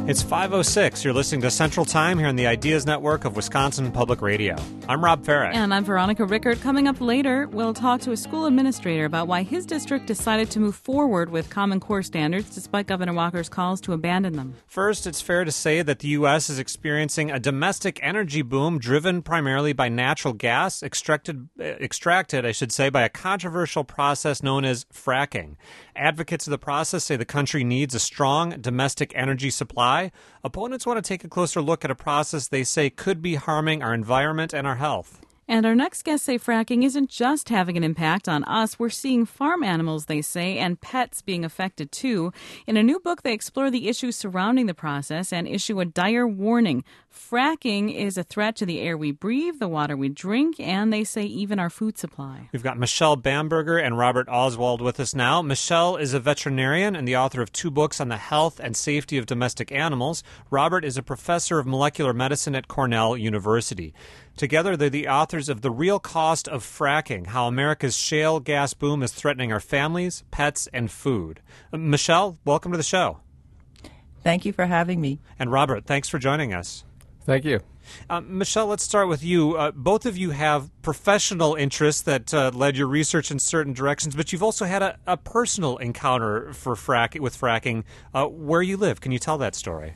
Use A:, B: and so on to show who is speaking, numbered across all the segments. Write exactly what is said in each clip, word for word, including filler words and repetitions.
A: It's five oh six. You're listening to Central Time here on the Ideas Network of Wisconsin Public Radio. I'm Rob Farah.
B: And I'm Veronica Rickert. Coming up later, we'll talk to a school administrator about why his district decided to move forward with Common Core standards despite Governor Walker's calls to abandon them.
A: First, it's fair to say that the U S is experiencing a domestic energy boom driven primarily by natural gas, extracted, extracted, I should say, by a controversial process known as fracking. Advocates of the process say the country needs a strong domestic energy supply. Opponents want to take a closer look at a process they say could be harming our environment and our health.
B: And our next guests say fracking isn't just having an impact on us. We're seeing farm animals, they say, and pets being affected too. In a new book, they explore the issues surrounding the process and issue a dire warning. Fracking is a threat to the air we breathe, the water we drink, and they say even our food supply.
A: We've got Michelle Bamberger and Robert Oswald with us now. Michelle is a veterinarian and the author of two books on the health and safety of domestic animals. Robert is a professor of molecular medicine at Cornell University. Together, they're the authors of The Real Cost of Fracking, How America's Shale Gas Boom is Threatening Our Families, Pets, and Food. Uh, Michelle, welcome to the show.
C: Thank you for having me.
A: And Robert, thanks for joining us.
D: Thank you.
A: Uh, Michelle, let's start with you. Uh, both of you have professional interests that uh, led your research in certain directions, but you've also had a, a personal encounter for frack- with fracking uh, where you live. Can you tell that story?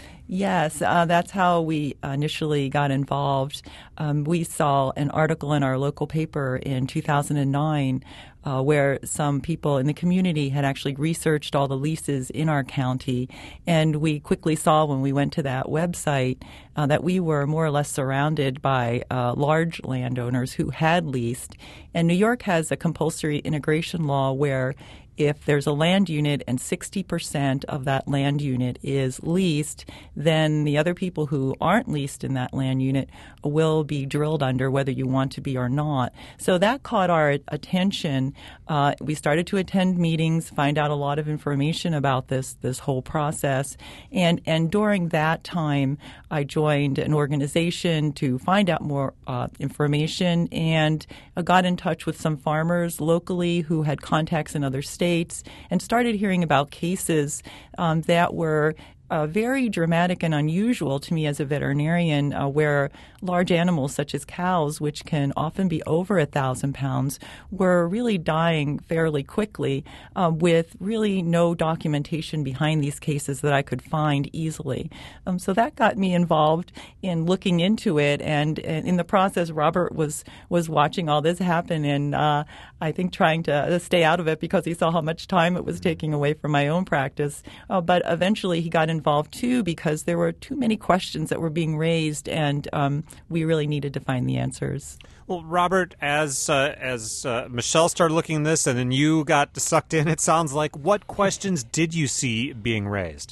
C: Yes, uh, that's how we initially got involved. Um, we saw an article in our local paper in two thousand nine uh, where some people in the community had actually researched all the leases in our county, and we quickly saw when we went to that website uh, that we were more or less surrounded by uh, large landowners who had leased. And New York has a compulsory integration law where if there's a land unit and sixty percent of that land unit is leased, then the other people who aren't leased in that land unit will be drilled under whether you want to be or not. So that caught our attention. Uh, we started to attend meetings, find out a lot of information about this this whole process. And, and during that time, I joined an organization to find out more uh, information and uh, got in touch with some farmers locally who had contacts in other states and started hearing about cases um, that were uh, very dramatic and unusual to me as a veterinarian, uh, where large animals such as cows, which can often be over a thousand pounds, were really dying fairly quickly uh, with really no documentation behind these cases that I could find easily. Um, so that got me involved in looking into it, and, and in the process, Robert was was watching all this happen, and uh, I think trying to stay out of it because he saw how much time it was taking away from my own practice. Uh, but eventually, he got involved too because there were too many questions that were being raised, and um, we really needed to find the answers.
A: Well, Robert, as uh, as uh, Michelle started looking at this and then you got sucked in, it sounds like, what questions did you see being raised?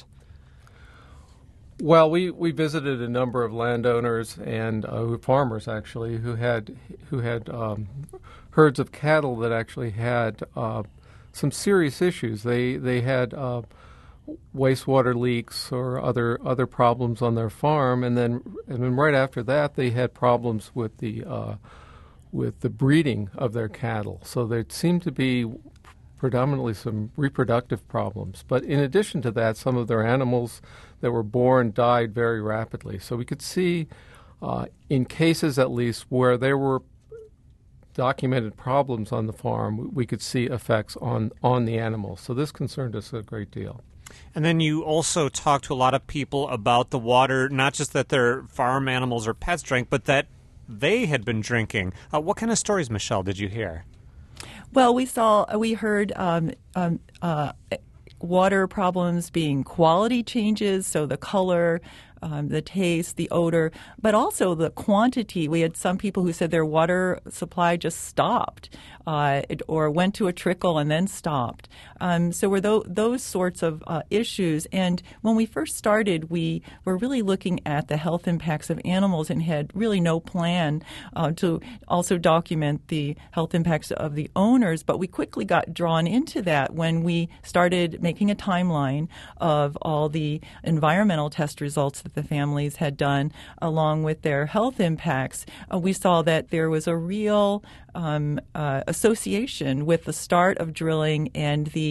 D: Well, we, we visited a number of landowners and uh, farmers, actually, who had who had um, herds of cattle that actually had uh, some serious issues. They they had uh, wastewater leaks or other other problems on their farm, and then and then right after that, they had problems with the uh, with the breeding of their cattle. So there seemed to be predominantly some reproductive problems. But in addition to that, some of their animals that were born died very rapidly. So we could see, uh, in cases at least, where there were documented problems on the farm, we could see effects on, on the animals. So this concerned us a great deal.
A: And then you also talked to a lot of people about the water, not just that their farm animals or pets drank, but that they had been drinking. Uh, what kind of stories, Michelle, did you hear?
C: Well, we saw, we heard um, um, uh, water problems being quality changes, so the color, um, the taste, the odor, but also the quantity. We had some people who said their water supply just stopped uh, it, or went to a trickle and then stopped. Um, so were those, those sorts of uh, issues. And when we first started, we were really looking at the health impacts of animals and had really no plan uh, to also document the health impacts of the owners. But we quickly got drawn into that when we started making a timeline of all the environmental test results that the families had done along with their health impacts. Uh, we saw that there was a real um, uh, association with the start of drilling and the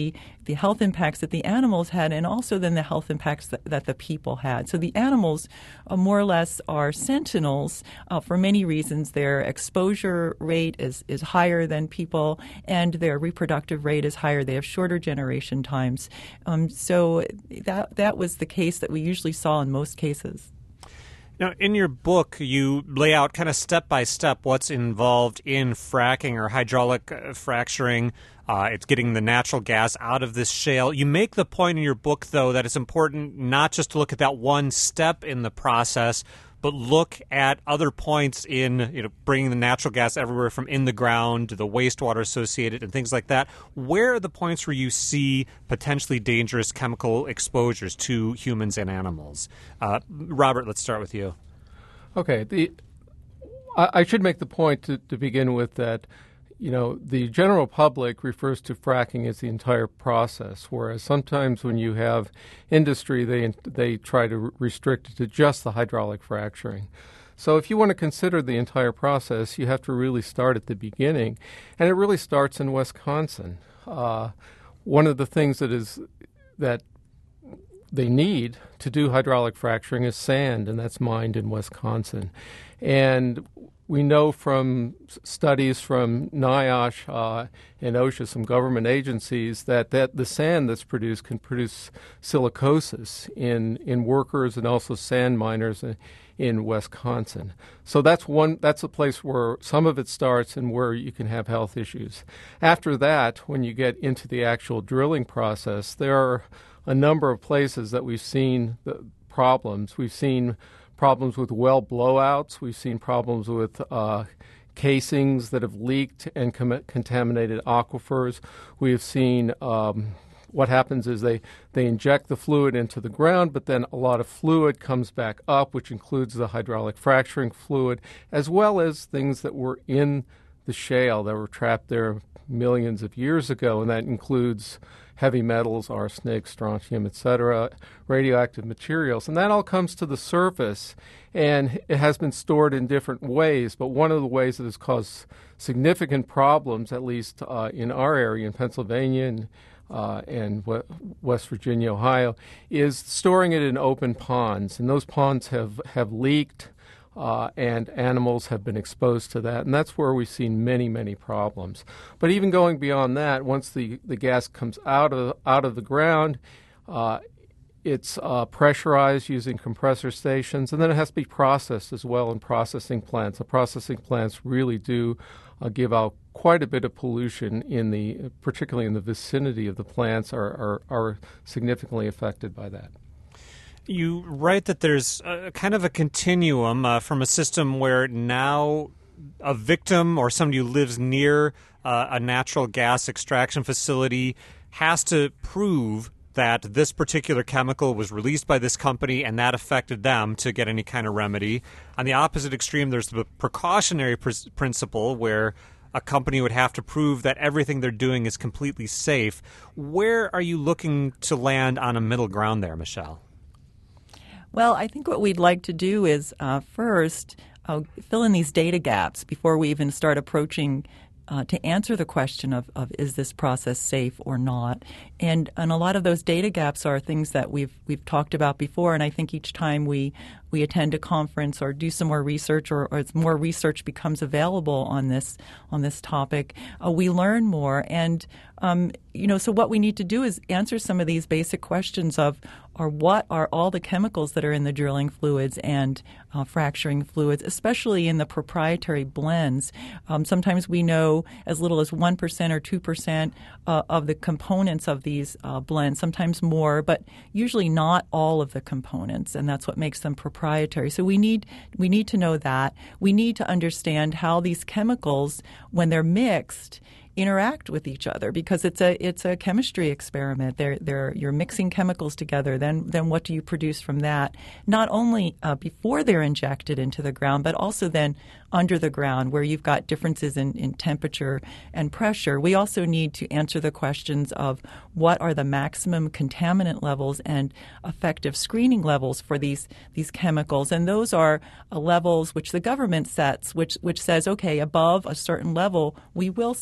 C: the health impacts that the animals had, and also then the health impacts that, that the people had. So the animals uh, more or less are sentinels uh, for many reasons. Their exposure rate is, is higher than people, and their reproductive rate is higher. They have shorter generation times. Um, so that that was the case that we usually saw in most cases.
A: Now, in your book, you lay out kind of step by step what's involved in fracking or hydraulic uh, fracturing. Uh, it's getting the natural gas out of this shale. You make the point in your book, though, that it's important not just to look at that one step in the process, but look at other points in, you know, bringing the natural gas everywhere from in the ground to the wastewater associated and things like that. Where are the points where you see potentially dangerous chemical exposures to humans and animals? Uh, Robert, let's start with you.
D: Okay. The, I, I should make the point to, to begin with that, you know, the general public refers to fracking as the entire process, whereas sometimes when you have industry, they they try to restrict it to just the hydraulic fracturing. So if you want to consider the entire process, you have to really start at the beginning, and it really starts in Wisconsin. Uh, one of the things that is that they need to do hydraulic fracturing is sand, and that's mined in Wisconsin. And we know from studies from NIOSH uh, and OSHA, some government agencies, that, that the sand that's produced can produce silicosis in, in workers and also sand miners in, in Wisconsin. So that's one. That's a place where some of it starts and where you can have health issues. After that, when you get into the actual drilling process, there are a number of places that we've seen the problems. We've seen problems with well blowouts. We've seen problems with uh, casings that have leaked and com- contaminated aquifers. We have seen um, what happens is they, they inject the fluid into the ground, but then a lot of fluid comes back up, which includes the hydraulic fracturing fluid, as well as things that were in the shale that were trapped there millions of years ago, and that includes heavy metals, arsenic, strontium, et cetera, radioactive materials. And that all comes to the surface, and it has been stored in different ways. But one of the ways that has caused significant problems, at least uh, in our area in Pennsylvania and, uh, and w- West Virginia, Ohio, is storing it in open ponds. And those ponds have, have leaked, Uh, and animals have been exposed to that, and that's where we've seen many, many problems. But even going beyond that, once the, the gas comes out of out of the ground, uh, it's uh, pressurized using compressor stations, and then it has to be processed as well in processing plants. The processing plants really do uh, give out quite a bit of pollution in the, particularly in the vicinity of the plants, are are, are significantly affected by that.
A: You write that there's a, kind of a continuum uh, from a system where now a victim or somebody who lives near uh, a natural gas extraction facility has to prove that this particular chemical was released by this company and that affected them to get any kind of remedy. On the opposite extreme, there's the precautionary pr- principle where a company would have to prove that everything they're doing is completely safe. Where are you looking to land on a middle ground there, Michelle?
C: Well, I think what we'd like to do is uh, first uh, fill in these data gaps before we even start approaching uh, to answer the question of, of is this process safe or not. And and a lot of those data gaps are things that we've we've talked about before. And I think each time we we attend a conference or do some more research, or, or as more research becomes available on this on this topic, uh, we learn more. And um, you know, so what we need to do is answer some of these basic questions of, or what are all the chemicals that are in the drilling fluids and uh, fracturing fluids, especially in the proprietary blends. Um, sometimes we know as little as one percent or two percent uh, of the components of these uh, blends, sometimes more, but usually not all of the components, and that's what makes them proprietary. So we need we need to know that. We need to understand how these chemicals, when they're mixed, interact with each other, because it's a it's a chemistry experiment. They're, they're, you're mixing chemicals together. Then then what do you produce from that? Not only uh, before they're injected into the ground, but also then under the ground, where you've got differences in, in temperature and pressure. We also need to answer the questions of what are the maximum contaminant levels and effective screening levels for these these chemicals. And those are uh, levels which the government sets, which which says, okay, above a certain level, we will see health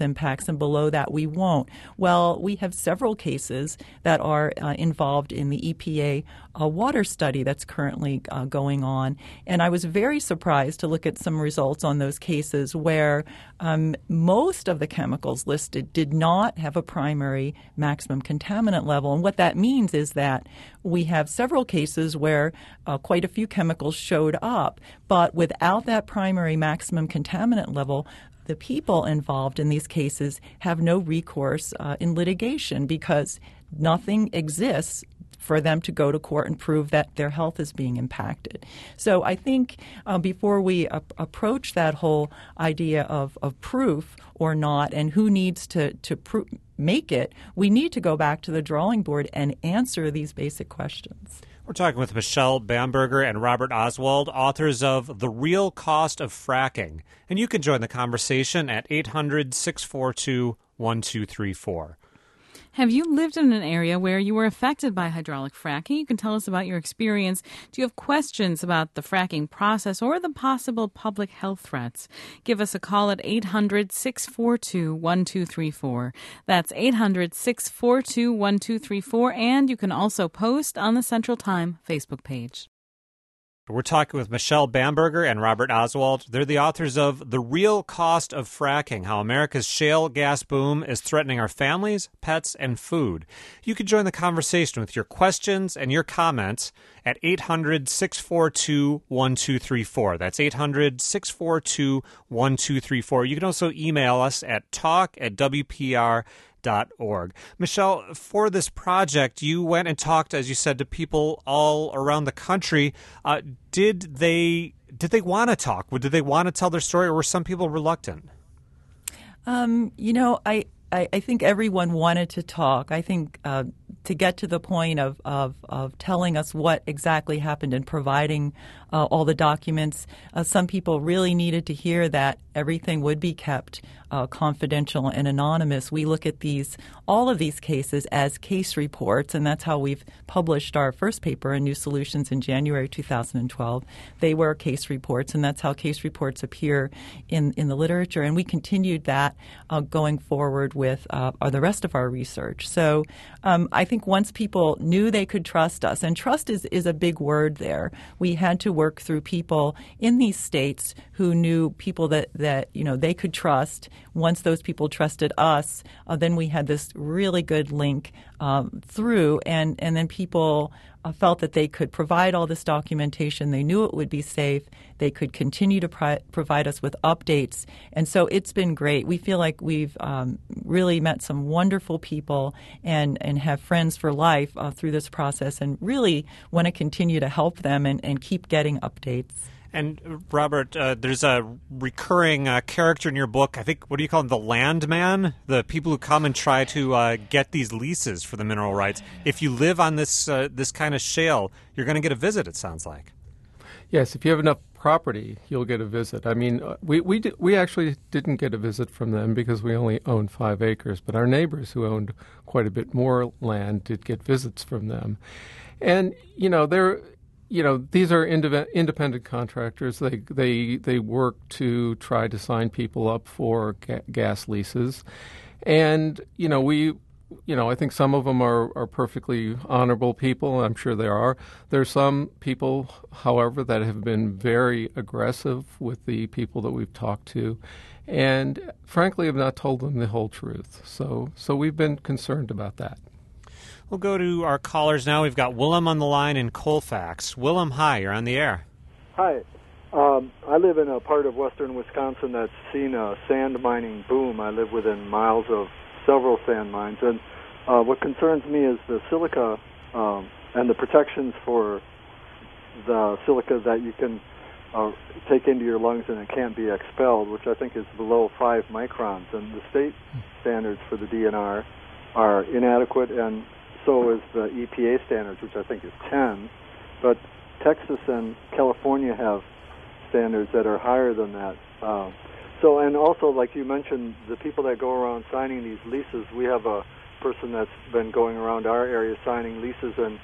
C: impacts, and below that we won't. Well, we have several cases that are uh, involved in the E P A uh, water study that's currently uh, going on. And I was very surprised to look at some results on those cases where um, most of the chemicals listed did not have a primary maximum contaminant level. And what that means is that we have several cases where uh, quite a few chemicals showed up, but without that primary maximum contaminant level, the people involved in these cases have no recourse uh, in litigation because nothing exists for them to go to court and prove that their health is being impacted. So I think uh, before we uh, approach that whole idea of, of proof or not and who needs to, to pro- make it, we need to go back to the drawing board and answer these basic questions.
A: We're talking with Michelle Bamberger and Robert Oswald, authors of The Real Cost of Fracking. And you can join the conversation at eight hundred, six four two, one two three four.
B: Have you lived in an area where you were affected by hydraulic fracking? You can tell us about your experience. Do you have questions about the fracking process or the possible public health threats? Give us a call at eight hundred, six four two, one two three four. That's eight hundred, six four two, one two three four. And you can also post on the Central Time Facebook page.
A: We're talking with Michelle Bamberger and Robert Oswald. They're the authors of The Real Cost of Fracking, How America's Shale Gas Boom is Threatening Our Families, Pets, and Food. You can join the conversation with your questions and your comments at eight hundred, six four two, one two three four. That's eight hundred, six four two, one two three four. You can also email us at talk at w p r dot org. Michelle, for this project, you went and talked, as you said, to people all around the country. Uh, did they did they want to talk? Did they want to tell their story, or were some people reluctant?
C: Um, you know, I, I, I think everyone wanted to talk. I think uh, to get to the point of, of, of telling us what exactly happened and providing uh, all the documents, uh, some people really needed to hear that everything would be kept uh, confidential and anonymous. We look at these, all of these cases as case reports, and that's how we've published our first paper in New Solutions in January two thousand twelve. They were case reports, and that's how case reports appear in, in the literature. And we continued that uh, going forward with uh, the rest of our research. So um, I think once people knew they could trust us, and trust is, is a big word there, we had to work through people in these states who knew people that, that you know, they could trust. Once those people trusted us, uh, then we had this really good link um, through, and, and then people uh, felt that they could provide all this documentation. They knew it would be safe. They could continue to pri- provide us with updates. And so it's been great. We feel like we've um, really met some wonderful people and, and have friends for life uh, through this process, and really want to continue to help them and, and keep getting updates.
A: And Robert, uh, there's a recurring uh, character in your book. I think, what do you call them? The landman? The people who come and try to uh, get these leases for the mineral rights. If you live on this uh, this kind of shale, you're going to get a visit, it sounds like.
D: Yes, if you have enough property, you'll get a visit. I mean, uh, we we di- we actually didn't get a visit from them because we only owned five acres, but our neighbors who owned quite a bit more land did get visits from them. And, you know, they're... You know, these are indep- independent contractors. They they they work to try to sign people up for ga- gas leases, and you know we, you know, I think some of them are, are perfectly honorable people. I'm sure there are. There's some people, however, that have been very aggressive with the people that we've talked to, and frankly have not told them the whole truth. So so we've been concerned about that.
A: We'll go to our callers now. We've got Willem on the line in Colfax. Willem, hi, you're on the air.
E: Hi. Um, I live in a part of western Wisconsin that's seen a sand mining boom. I live within miles of several sand mines. And uh, what concerns me is the silica um, and the protections for the silica that you can uh, take into your lungs and it can't be expelled, which I think is below five microns. And the state standards for the D N R are inadequate, and so is the E P A standards, which I think is ten. But Texas and California have standards that are higher than that. Uh, so, and also, like you mentioned, the people that go around signing these leases, we have a person that's been going around our area signing leases, and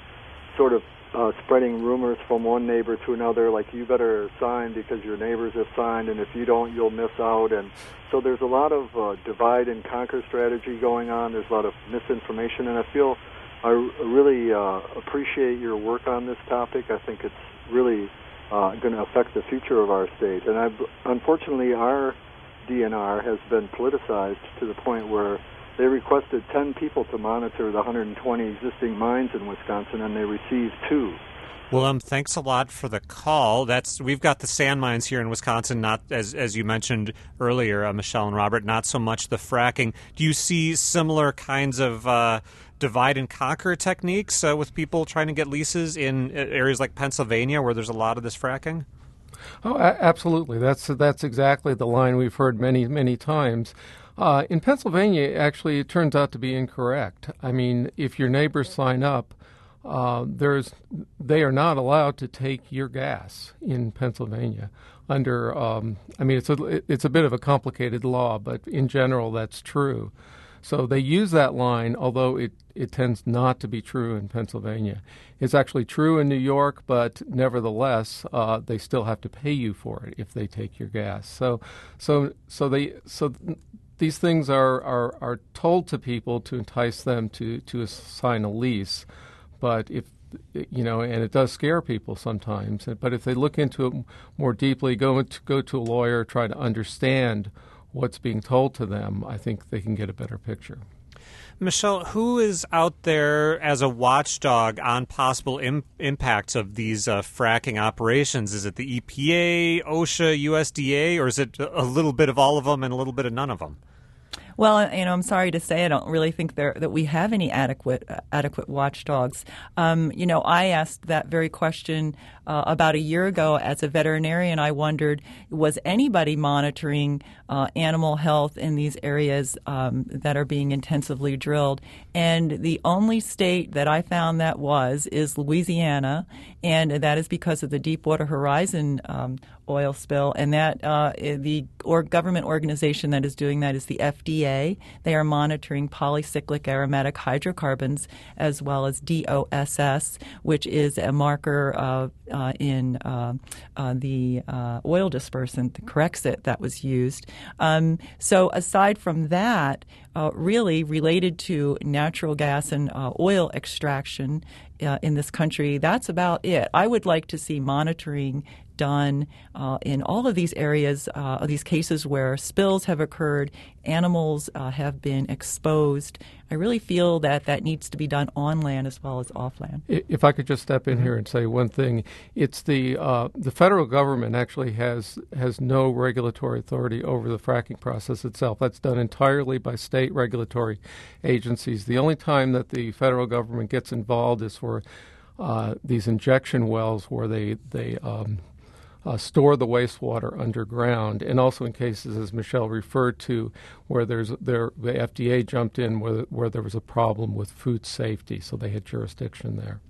E: sort of uh, spreading rumors from one neighbor to another, like you better sign because your neighbors have signed, and if you don't, you'll miss out. And so there's a lot of uh, divide and conquer strategy going on. There's a lot of misinformation, and I feel I really uh, appreciate your work on this topic. I think it's really uh, going to affect the future of our state. And I've, unfortunately, our D N R has been politicized to the point where they requested ten people to monitor the one hundred twenty existing mines in Wisconsin, and they received two.
A: Well, um, thanks a lot for the call. That's we've got the sand mines here in Wisconsin, not as as you mentioned earlier, uh, Michelle and Robert, not so much the fracking. Do you see similar kinds of uh, divide and conquer techniques uh, with people trying to get leases in areas like Pennsylvania where there's a lot of this fracking?
D: Oh, a- absolutely. That's that's exactly the line we've heard many, many times. Uh, in Pennsylvania, actually, it turns out to be incorrect. I mean, if your neighbors sign up, uh, there's they are not allowed to take your gas in Pennsylvania. Under, um, I mean, it's a it's a bit of a complicated law, but in general, that's true. So they use that line, although it, it tends not to be true in Pennsylvania. It's actually true in New York, but nevertheless, uh, they still have to pay you for it if they take your gas. So, so, so they, so these things are, are, are told to people to entice them to, to sign a lease. But if you know, and it does scare people sometimes. But if they look into it more deeply, go to go to a lawyer, try to understand what's being told to them, I think they can get a better picture.
A: Michelle, who is out there as a watchdog on possible Im- impacts of these uh, fracking operations? Is it the E P A, OSHA, U S D A, or is it a little bit of all of them and a little bit of none of them?
C: Well, you know, I'm sorry to say I don't really think there that we have any adequate uh, adequate watchdogs. Um, you know, I asked that very question uh, about a year ago as a veterinarian. I wondered, was anybody monitoring uh, animal health in these areas um, that are being intensively drilled? And the only state that I found that was is Louisiana, and that is because of the Deepwater Horizon um, oil spill, and that uh, the or government organization that is doing that is the F D A. They are monitoring polycyclic aromatic hydrocarbons as well as D O S S, which is a marker uh, uh, in uh, uh, the uh, oil dispersant, the Corexit that was used. Um, so aside from that, uh, really related to natural gas and uh, oil extraction uh, in this country, that's about it. I would like to see monitoring done uh, in all of these areas, uh, these cases where spills have occurred, animals uh, have been exposed. I really feel that that needs to be done on land as well as off land.
D: If I could just step in mm-hmm. here and say one thing, it's the uh, the federal government actually has has no regulatory authority over the fracking process itself. That's done entirely by state regulatory agencies. The only time that the federal government gets involved is for uh, these injection wells where they they um, Uh, store the wastewater underground, and also in cases, as Michelle referred to, where there's there the F D A jumped in where where there was a problem with food safety, so they had jurisdiction there.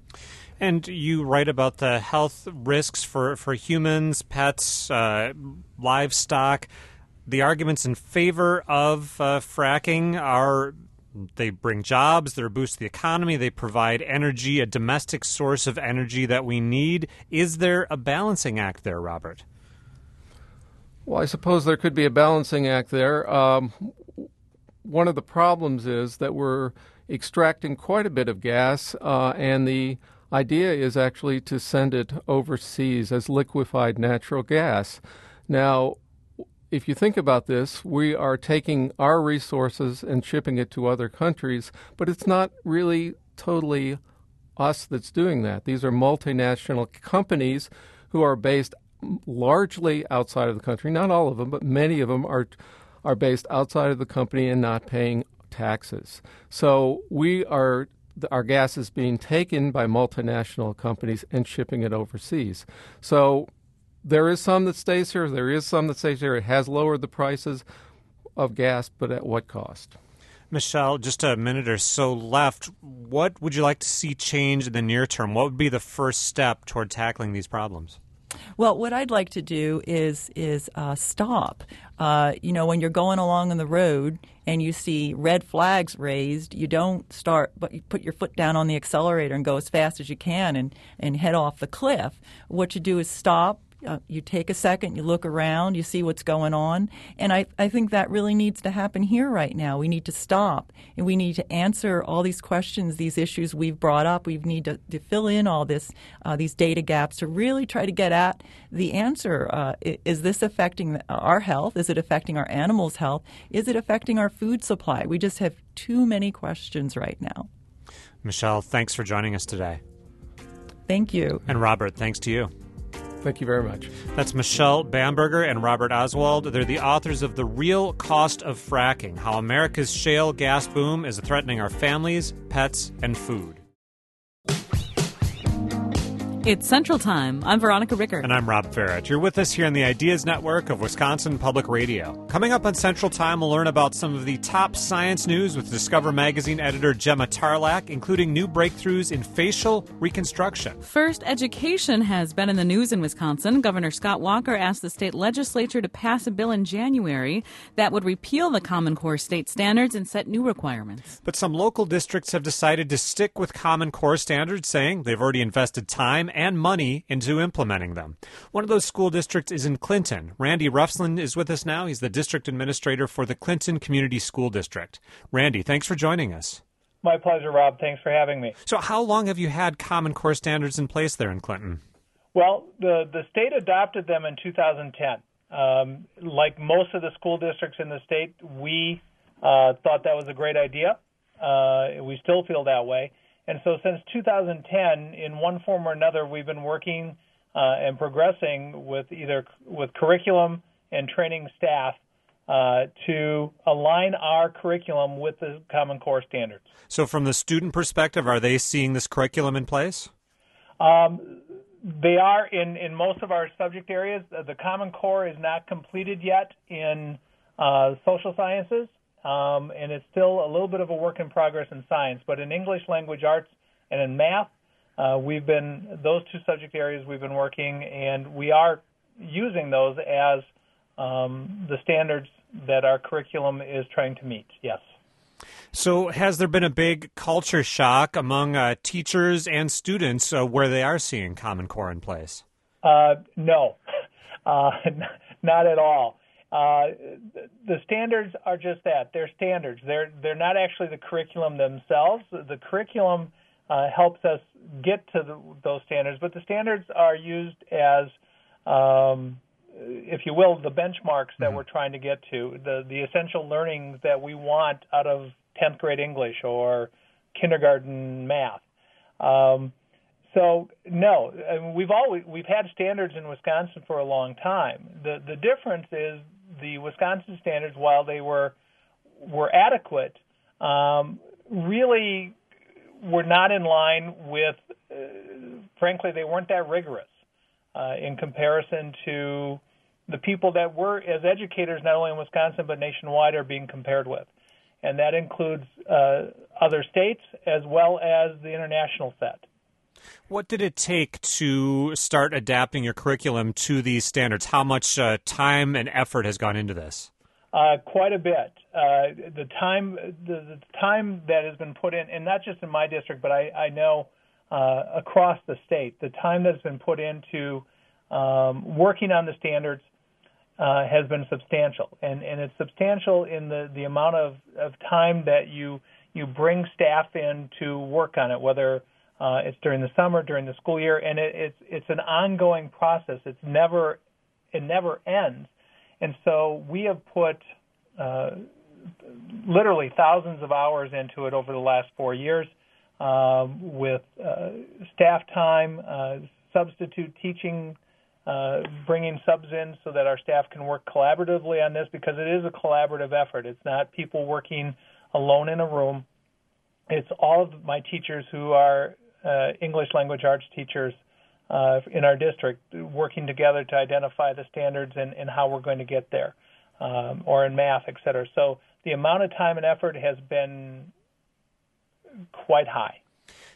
A: And you write about the health risks for, for humans, pets, uh, livestock. The arguments in favor of uh, fracking are they bring jobs, they boost the economy, they provide energy, a domestic source of energy that we need. Is there a balancing act there, Robert?
D: Well, I suppose there could be a balancing act there. Um, one of the problems is that we're extracting quite a bit of gas, uh, and the idea is actually to send it overseas as liquefied natural gas. Now, if you think about this, we are taking our resources and shipping it to other countries, but it's not really totally us that's doing that. These are multinational companies who are based largely outside of the country. Not all of them, but many of them are are based outside of the company and not paying taxes. So we are our gas is being taken by multinational companies and shipping it overseas. So there is some that stays here. There is some that stays here. It has lowered the prices of gas, but at what cost?
A: Michelle, just a minute or so left. What would you like to see change in the near term? What would be the first step toward tackling these problems?
C: Well, what I'd like to do is is uh, stop. Uh, you know, when you're going along on the road and you see red flags raised, you don't start, but you put your foot down on the accelerator and go as fast as you can and, and head off the cliff. What you do is stop. Uh, you take a second, you look around, you see what's going on. And I, I think that really needs to happen here right now. We need to stop, and we need to answer all these questions, these issues we've brought up. We need to, to fill in all this, uh, these data gaps to really try to get at the answer. Uh, is this affecting our health? Is it affecting our animals' health? Is it affecting our food supply? We just have too many questions right now.
A: Michelle, thanks for joining us today.
C: Thank you.
A: And Robert, thanks to you.
D: Thank you very much.
A: That's Michelle Bamberger and Robert Oswald. They're the authors of The Real Cost of Fracking, How America's Shale Gas Boom is Threatening Our Families, Pets, and Food.
B: It's Central Time. I'm Veronica Rickert.
A: And I'm Rob Farrett. You're with us here on the Ideas Network of Wisconsin Public Radio. Coming up on Central Time, we'll learn about some of the top science news with Discover Magazine editor Gemma Tarlack, including new breakthroughs in facial reconstruction.
B: First, education has been in the news in Wisconsin. Governor Scott Walker asked the state legislature to pass a bill in January that would repeal the Common Core state standards and set new requirements.
A: But some local districts have decided to stick with Common Core standards, saying they've already invested time and money into implementing them. One of those school districts is in Clinton. Randy Ruffslin is with us now. He's the district administrator for the Clinton Community School District. Randy, thanks for joining us.
F: My pleasure, Rob. Thanks for having me.
A: So how long have you had Common Core standards in place there in Clinton?
F: Well, the, the state adopted them in two thousand ten. Um, like most of the school districts in the state, we uh, thought that was a great idea. Uh, we still feel that way. And so since two thousand ten, in one form or another, we've been working uh, and progressing with either with curriculum and training staff uh, to align our curriculum with the Common Core standards.
A: So from the student perspective, are they seeing this curriculum in place?
F: Um, they are in, in most of our subject areas. The Common Core is not completed yet in uh, social sciences. Um, and it's still a little bit of a work in progress in science. But in English language arts and in math, uh, we've been, those two subject areas we've been working, and we are using those as um, the standards that our curriculum is trying to meet, yes.
A: So has there been a big culture shock among uh, teachers and students uh, where they are seeing Common Core in place?
F: Uh, no, uh, not at all. Uh, the standards are just that. They're standards. They're they're not actually the curriculum themselves. The curriculum uh, helps us get to the, those standards, but the standards are used as, um, if you will, the benchmarks that mm-hmm. we're trying to get to, the, the essential learnings that we want out of tenth grade English or kindergarten math. Um, so no, I mean, we've always we've had standards in Wisconsin for a long time. The the difference is the Wisconsin standards, while they were were adequate, um, really were not in line with. Uh, frankly, they weren't that rigorous uh, in comparison to the people that were, as educators, not only in Wisconsin but nationwide, are being compared with, and that includes uh, other states as well as the international set.
A: What did it take to start adapting your curriculum to these standards? How much uh, time and effort has gone into this?
F: Uh, quite a bit. Uh, the time, the, the time that has been put in, and not just in my district, but I, I know uh, across the state, the time that's been put into um, working on the standards uh, has been substantial, and, and it's substantial in the, the amount of, of time that you you bring staff in to work on it, whether Uh, it's during the summer, during the school year, and it, it's it's an ongoing process. It's never it never ends, and so we have put uh, literally thousands of hours into it over the last four years, um, with uh, staff time, uh, substitute teaching, uh, bringing subs in so that our staff can work collaboratively on this, because it is a collaborative effort. It's not people working alone in a room. It's all of my teachers who are Uh, English language arts teachers uh, in our district working together to identify the standards and, and how we're going to get there, um, or in math, et cetera. So the amount of time and effort has been quite high.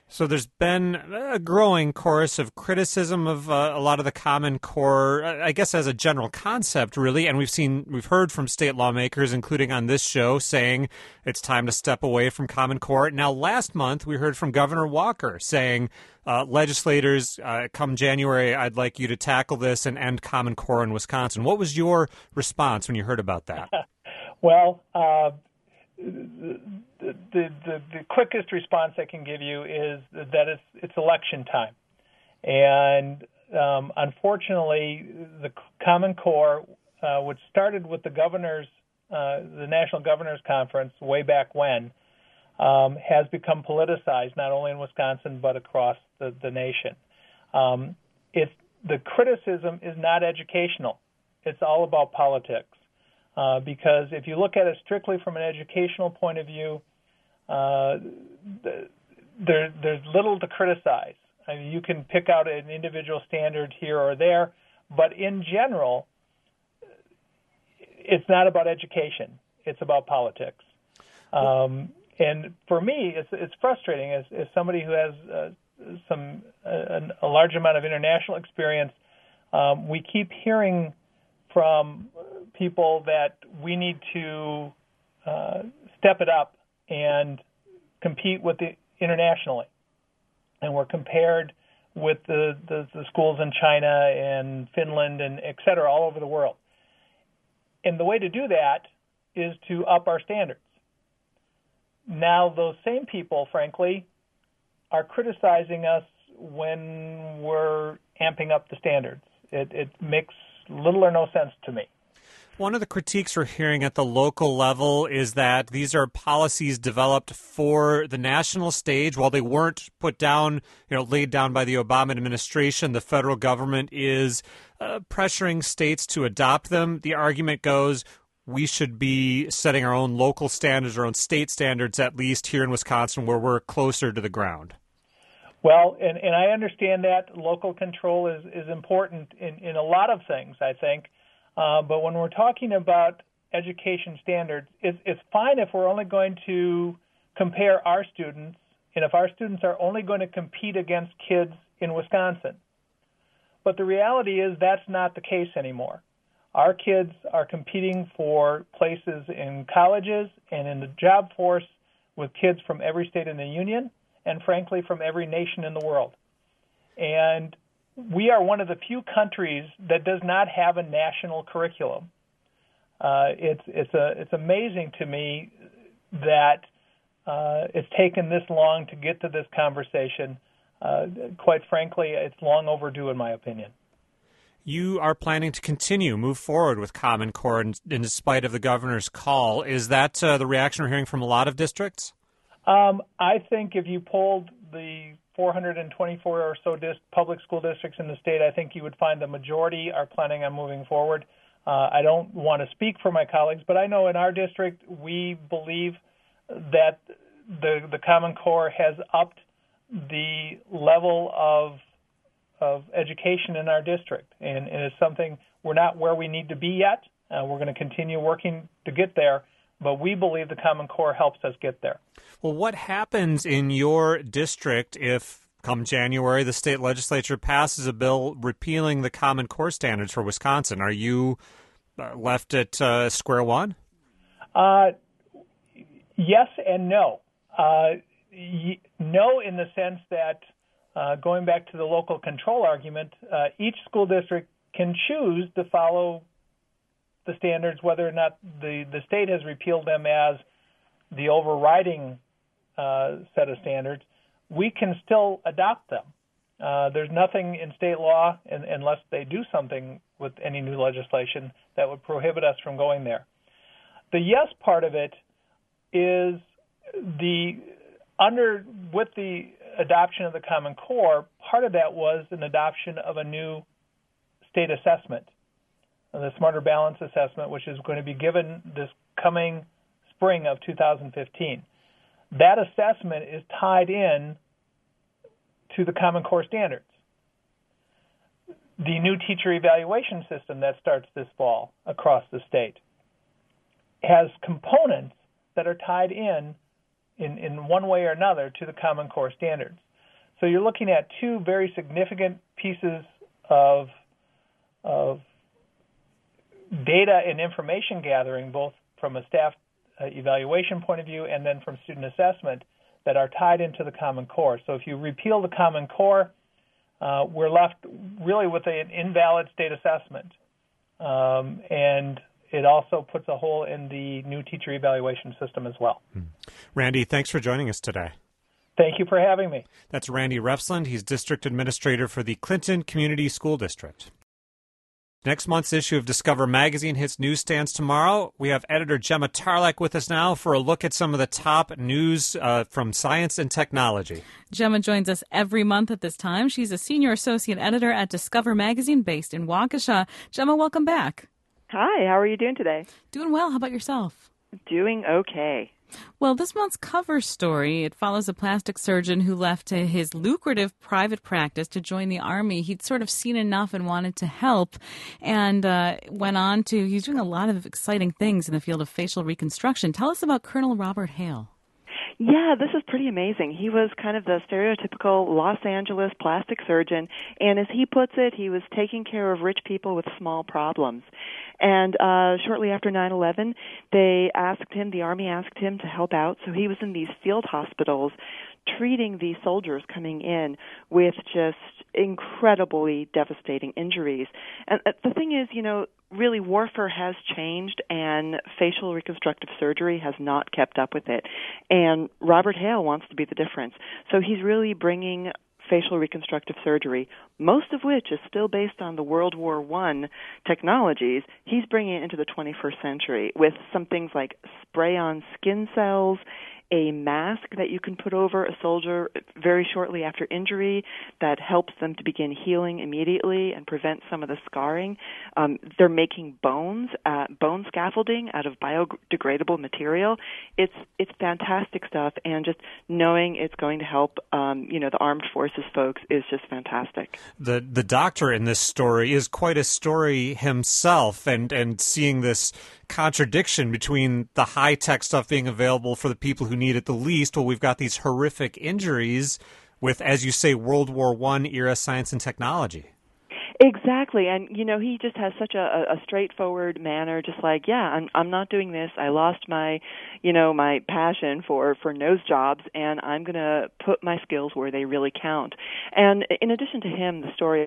A: So there's been a growing chorus of criticism of uh, a lot of the Common Core, I guess as a general concept, really. And we've seen, we've heard from state lawmakers, including on this show, saying it's time to step away from Common Core. Now, last month, we heard from Governor Walker saying, uh, legislators, uh, come January, I'd like you to tackle this and end Common Core in Wisconsin. What was your response when you heard about that?
F: Well, uh, the, the, the, the quickest response I can give you is that it's, it's election time. And um, unfortunately, the Common Core, uh, which started with the governors, uh, the National Governors Conference way back when, um, has become politicized, not only in Wisconsin, but across the, the nation. Um, it's, the criticism is not educational. It's all about politics. Uh, because if you look at it strictly from an educational point of view, uh, there, there's little to criticize. I mean, you can pick out an individual standard here or there, but in general, it's not about education. It's about politics. Um, and for me, it's, it's frustrating as, as somebody who has uh, some uh, a large amount of international experience. Um, we keep hearing from people that we need to uh, step it up and compete with the internationally. And we're compared with the, the, the schools in China and Finland and et cetera, all over the world. And the way to do that is to up our standards. Now, those same people, frankly, are criticizing us when we're amping up the standards. It, it makes little or no sense to me.
A: One of the critiques we're hearing at the local level is that these are policies developed for the national stage. While they weren't put down, you know, laid down by the Obama administration, the federal government is uh, pressuring states to adopt them. The argument goes, we should be setting our own local standards, our own state standards, at least here in Wisconsin, where we're closer to the ground.
F: Well, and, and I understand that local control is, is important in, in a lot of things, I think. Uh, but when we're talking about education standards, it's, it's fine if we're only going to compare our students, and if our students are only going to compete against kids in Wisconsin. But the reality is that's not the case anymore. Our kids are competing for places in colleges and in the job force with kids from every state in the union and, frankly, from every nation in the world. And we are one of the few countries that does not have a national curriculum. Uh, it's it's a it's amazing to me that uh, it's taken this long to get to this conversation. Uh, quite frankly, it's long overdue, in my opinion.
A: You are planning to continue, move forward with Common Core in, in spite of the governor's call. Is that uh, the reaction we're hearing from a lot of districts?
F: Um, I think if you polled the four hundred twenty-four or so dis- public school districts in the state, I think you would find the majority are planning on moving forward. Uh, I don't want to speak for my colleagues, but I know in our district we believe that the the Common Core has upped the level of of education in our district, and, and it's something we're not where we need to be yet. Uh, we're going to continue working to get there, but we believe the Common Core helps us get there.
A: Well, what happens in your district if, come January, the state legislature passes a bill repealing the Common Core standards for Wisconsin? Are you uh, left at uh, square one?
F: Uh, yes and no. Uh, y- no in the sense that, uh, going back to the local control argument, uh, each school district can choose to follow the standards, whether or not the, the state has repealed them as the overriding uh, set of standards. We can still adopt them. Uh, there's nothing in state law, in, unless they do something with any new legislation, that would prohibit us from going there. The yes part of it is the under with the adoption of the Common Core, part of that was an adoption of a new state assessment, the Smarter Balance Assessment, which is going to be given this coming spring of two thousand fifteen. That assessment is tied in to the Common Core standards. The new teacher evaluation system that starts this fall across the state has components that are tied in, in, in one way or another to the Common Core standards. So you're looking at two very significant pieces of, of data and information gathering, both from a staff uh, evaluation point of view and then from student assessment, that are tied into the Common Core. So if you repeal the Common Core, uh, we're left really with an invalid state assessment. Um, and it also puts a hole in the new teacher evaluation system as well.
A: Hmm. Randy, thanks for joining us today.
F: Thank you for having me.
A: That's Randy Refsland. He's District Administrator for the Clinton Community School District. Next month's issue of Discover Magazine hits newsstands tomorrow. We have editor Gemma Tarlak with us now for a look at some of the top news uh, from science and technology.
B: Gemma joins us every month at this time. She's a senior associate editor at Discover Magazine based in Waukesha. Gemma, welcome back.
G: Hi, how are you doing today?
B: Doing well. How about yourself?
G: Doing okay.
B: Well, this month's cover story, it follows a plastic surgeon who left his lucrative private practice to join the Army. He'd sort of seen enough and wanted to help, and uh, went on to, he's doing a lot of exciting things in the field of facial reconstruction. Tell us about Colonel Robert Hale.
G: Yeah, this is pretty amazing. He was kind of the stereotypical Los Angeles plastic surgeon, and as he puts it, he was taking care of rich people with small problems. And uh, shortly after nine eleven, they asked him, the Army asked him to help out, so he was in these field hospitals treating these soldiers coming in with just incredibly devastating injuries. And the thing is, you know, really warfare has changed, and facial reconstructive surgery has not kept up with it. And Robert Hale wants to be the difference. So he's really bringing facial reconstructive surgery, most of which is still based on the World War One technologies. He's bringing it into the twenty-first century with some things like spray-on skin cells, a mask that you can put over a soldier very shortly after injury that helps them to begin healing immediately and prevent some of the scarring. Um, they're making bones, uh, bone scaffolding out of biodegradable material. It's it's fantastic stuff, and just knowing it's going to help, um, you know, the armed forces folks is just fantastic.
A: The the doctor in this story is quite a story himself, and and seeing this contradiction between the high-tech stuff being available for the people who need it the least, while we've got these horrific injuries with, as you say, World War One era science and technology.
G: Exactly, and you know, he just has such a, a straightforward manner, just like, yeah, I'm I'm not doing this. I lost my, you know, my passion for for nose jobs, and I'm going to put my skills where they really count. And in addition to him, the story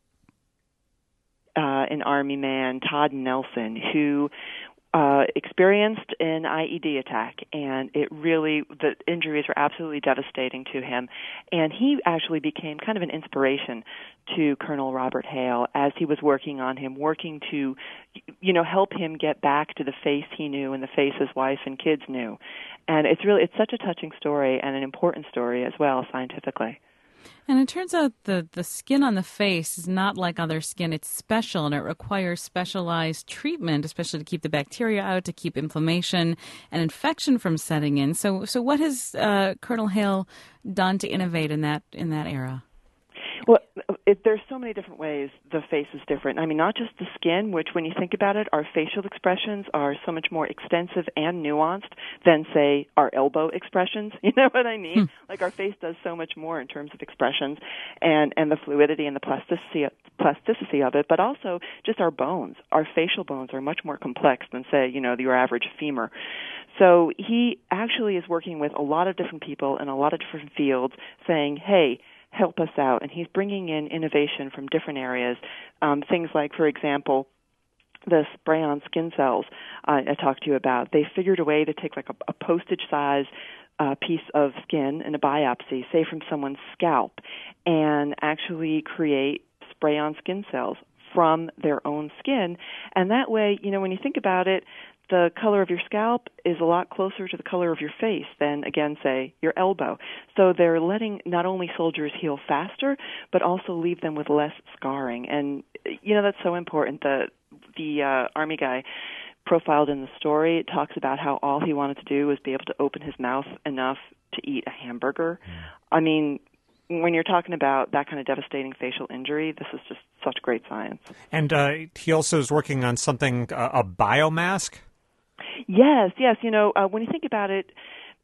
G: uh, an Army man, Todd Nelson, who Uh, experienced an I E D attack, and it really, the injuries were absolutely devastating to him. And he actually became kind of an inspiration to Colonel Robert Hale as he was working on him, working to, you know, help him get back to the face he knew and the face his wife and kids knew. And it's really, it's such a touching story and an important story as well, scientifically.
B: And it turns out the, the skin on the face is not like other skin. It's special, and it requires specialized treatment, especially to keep the bacteria out, to keep inflammation and infection from setting in. So so what has uh, Colonel Hale done to innovate in that in that era?
G: Well, it, there's so many different ways the face is different. I mean, not just the skin, which when you think about it, our facial expressions are so much more extensive and nuanced than, say, our elbow expressions. You know what I mean? Hmm. Like, our face does so much more in terms of expressions and, and the fluidity and the plasticity, plasticity of it, but also just our bones. Our facial bones are much more complex than, say, you know, your average femur. So he actually is working with a lot of different people in a lot of different fields saying, hey, help us out. And he's bringing in innovation from different areas, um, things like, for example, the spray-on skin cells uh, I talked to you about. They figured a way to take like a, a postage-size uh, piece of skin in a biopsy, say from someone's scalp, and actually create spray-on skin cells from their own skin. And that way, you know, when you think about it, the color of your scalp is a lot closer to the color of your face than, again, say, your elbow. So they're letting not only soldiers heal faster, but also leave them with less scarring. And, you know, that's so important. The, the uh, Army guy profiled in the story talks about how all he wanted to do was be able to open his mouth enough to eat a hamburger. Mm. I mean, when you're talking about that kind of devastating facial injury, this is just such great science.
A: And uh, he also is working on something, uh, a biomask?
G: Yes, yes. You know, uh, when you think about it,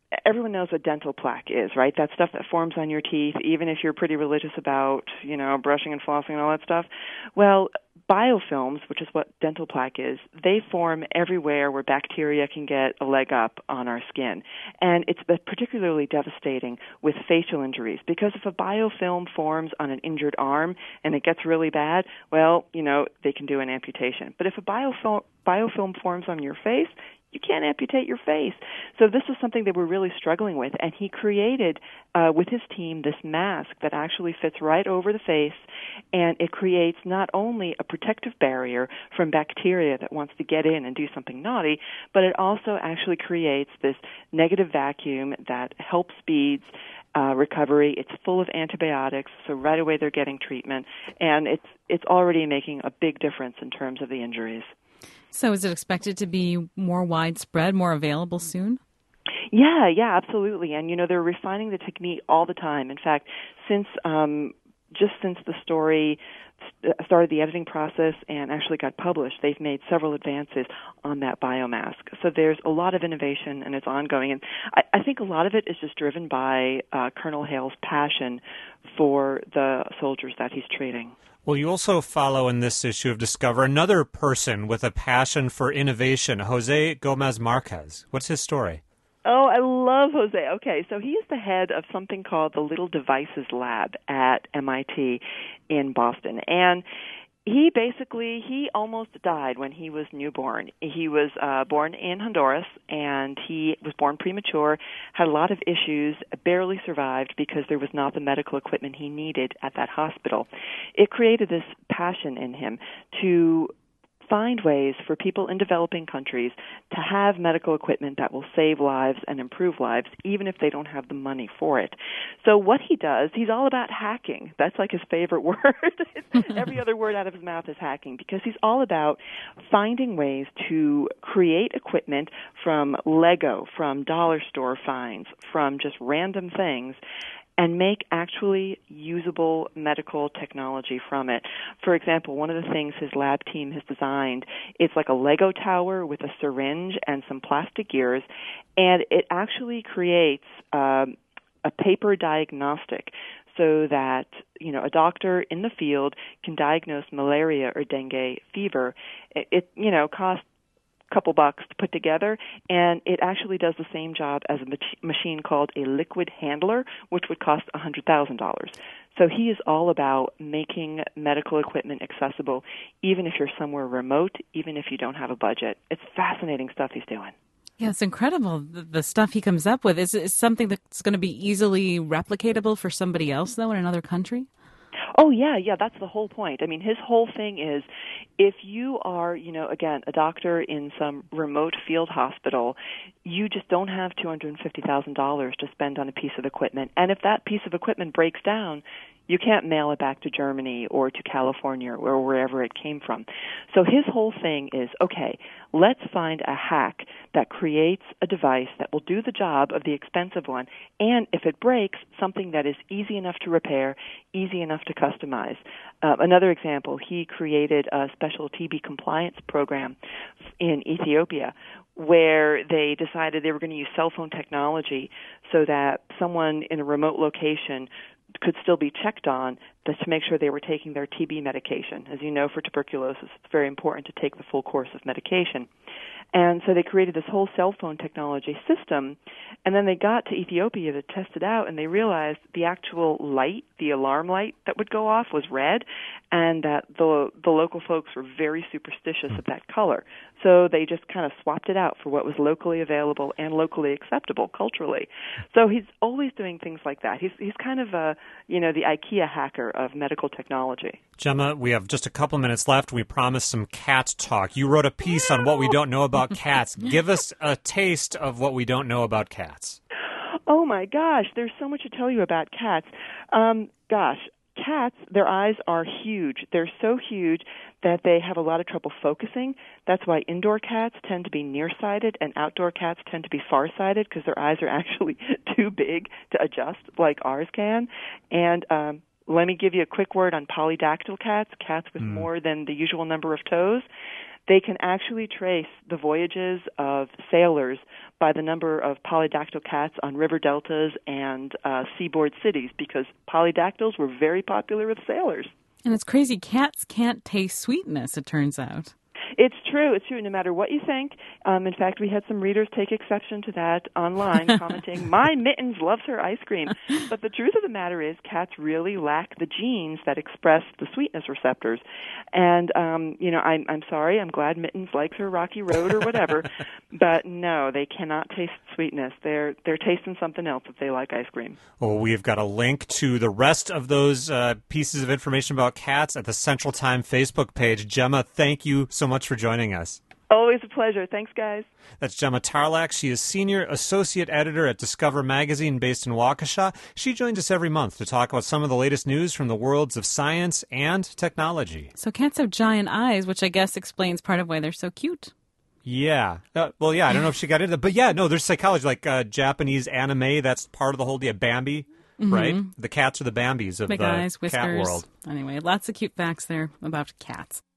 G: everyone knows what dental plaque is, right? That stuff that forms on your teeth, even if you're pretty religious about, you know, brushing and flossing and all that stuff. Well, biofilms, which is what dental plaque is, they form everywhere where bacteria can get a leg up on our skin. And it's particularly devastating with facial injuries, because if a biofilm forms on an injured arm and it gets really bad, well, you know, they can do an amputation. But if a biofilm, biofilm forms on your face, you can't amputate your face. So this was something that we're really struggling with, and he created, uh, with his team, this mask that actually fits right over the face, and it creates not only a protective barrier from bacteria that wants to get in and do something naughty, but it also actually creates this negative vacuum that helps speeds Uh, recovery. It's full of antibiotics, so right away they're getting treatment, and it's it's already making a big difference in terms of the injuries.
B: So is it expected to be more widespread, more available soon?
G: Yeah, yeah, absolutely. And, you know, they're refining the technique all the time. In fact, since um, just since the story started the editing process and actually got published, they've made several advances on that biomask. So there's a lot of innovation, and it's ongoing. And I, I think a lot of it is just driven by uh, Colonel Hale's passion for the soldiers that he's treating.
A: Well, you also follow in this issue of Discover another person with a passion for innovation, Jose Gomez Marquez. What's his story?
G: Oh, I love Jose. Okay, so he is the head of something called the Little Devices Lab at M I T in Boston. And he basically, he almost died when he was newborn. He was uh, born in Honduras, and he was born premature, had a lot of issues, barely survived because there was not the medical equipment he needed at that hospital. It created this passion in him to find ways for people in developing countries to have medical equipment that will save lives and improve lives, even if they don't have the money for it. So what he does, he's all about hacking. That's like his favorite word. Every other word out of his mouth is hacking, because he's all about finding ways to create equipment from Lego, from dollar store finds, from just random things, and make actually usable medical technology from it. For example, one of the things his lab team has designed, it's like a Lego tower with a syringe and some plastic gears, and it actually creates um, a paper diagnostic so that, you know, a doctor in the field can diagnose malaria or dengue fever. It, it you know, costs couple bucks to put together, and it actually does the same job as a mach- machine called a liquid handler, which would cost one hundred thousand dollars. So he is all about making medical equipment accessible, even if you're somewhere remote, even if you don't have a budget. It's fascinating stuff he's doing.
B: Yeah, it's incredible, the, the stuff he comes up with. Is it something that's going to be easily replicatable for somebody else, though, in another country?
G: Oh, yeah, yeah, that's the whole point. I mean, his whole thing is, if you are, you know, again, a doctor in some remote field hospital, you just don't have two hundred fifty thousand dollars to spend on a piece of equipment. And if that piece of equipment breaks down, you can't mail it back to Germany or to California or wherever it came from. So his whole thing is, okay, let's find a hack that creates a device that will do the job of the expensive one, and if it breaks, something that is easy enough to repair, easy enough to customize. Uh, another example, he created a special T B compliance program in Ethiopia where they decided they were going to use cell phone technology so that someone in a remote location could still be checked on just to make sure they were taking their T B medication. As you know, for tuberculosis, it's very important to take the full course of medication. And so they created this whole cell phone technology system, and then they got to Ethiopia to test it out, and they realized the actual light, the alarm light that would go off was red, and that the the local folks were very superstitious of that color. So they just kind of swapped it out for what was locally available and locally acceptable culturally. So he's always doing things like that. He's he's kind of a, you know, the IKEA hacker of medical technology.
A: Gemma, we have just a couple minutes left. We promised some cat talk. You wrote a piece on what we don't know about cats. Give us a taste of what we don't know about cats.
G: Oh, my gosh. There's so much to tell you about cats. Um, gosh, cats, their eyes are huge. They're so huge that they have a lot of trouble focusing. That's why indoor cats tend to be nearsighted and outdoor cats tend to be farsighted, because their eyes are actually too big to adjust like ours can. And um, let me give you a quick word on polydactyl cats, cats with mm. more than the usual number of toes. they can actually trace the voyages of sailors by the number of polydactyl cats on river deltas and uh, seaboard cities, because polydactyls were very popular with sailors.
B: And it's crazy. Cats can't taste sweetness, it turns out.
G: It's true. It's true. No matter what you think. Um, in fact, we had some readers take exception to that online, commenting, "My Mittens loves her ice cream." But the truth of the matter is cats really lack the genes that express the sweetness receptors. And, um, you know, I'm, I'm sorry. I'm glad Mittens likes her Rocky Road or whatever. But no, they cannot taste sweetness. They're, they're tasting something else if they like ice cream.
A: Well, we've got a link to the rest of those uh, pieces of information about cats at the Central Time Facebook page. Gemma, thank you so much for joining us.
G: Always a pleasure. Thanks, guys.
A: That's Gemma Tarlak. She is Senior Associate Editor at Discover Magazine based in Waukesha. She joins us every month to talk about some of the latest news from the worlds of science and technology.
B: So cats have giant eyes, which I guess explains part of why they're so cute.
A: Yeah. Uh, well, yeah, I don't know if she got into that. But yeah, no, there's psychology, like uh, Japanese anime. That's part of the whole, yeah, Bambi, mm-hmm. right? The cats are the Bambis of
B: Big
A: the
B: eyes,
A: cat
B: whiskers.
A: world.
B: Anyway, lots of cute facts there about cats.